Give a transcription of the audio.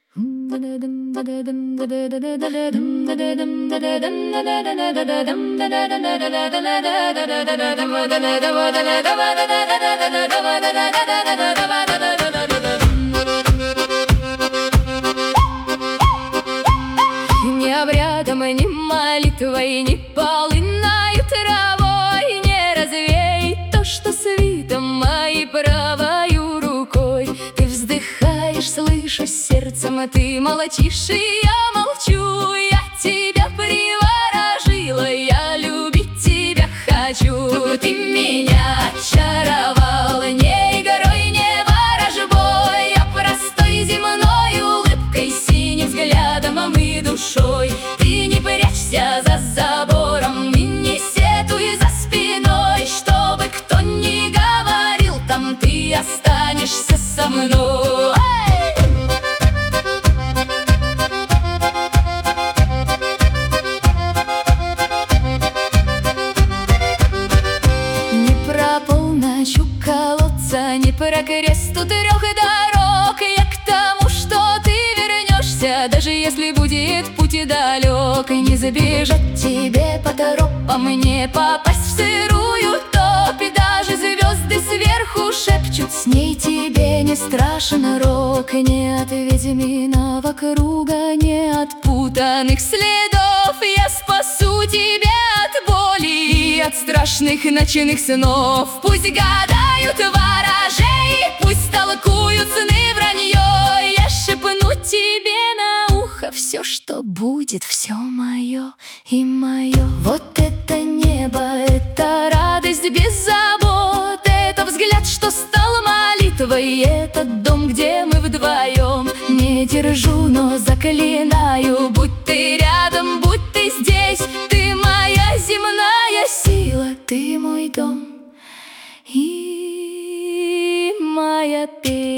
Ни обрядом, ни молитвой, ни полынною травой не развеет то, что свито моей правою рукой. Ты вздыхаешь, слышу сердцем, а ты молчишь, и я молчу. Я тебя приворожила, я любить тебя хочу. Ты меня очаровал не игрой, не ворожбой, а простой земной улыбкой, синим взглядом и душой. Ты не прячься за забором и не сетуй за спиной, чтобы кто ни говорил, там ты останешься со мной. Не про полночь у колодца, не про крест у 3 дорог. Я к тому, что ты вернешься, даже если будет путь далек. И не забежать тебе по тропам, не попасть в сырую топь. И даже звезды сверху шепчут, с ней тебе не страшен рок. Не от ведьминого круга, не от путанных следов. Я спасу тебя от боли и от страшных ночных снов. Пусть гадают ворожей, пусть толкуют сны вранье. Я шепну тебе на ухо все, что будет, все мое и мое. Вот это небо, это радость без забот, это взгляд, что стал молитвой, этот дом, где мы вдвоем. Не держу, но заклинаю, будь ты рядом, будь ты здесь. Ты моя земная сила, ты мой дом и моя песня.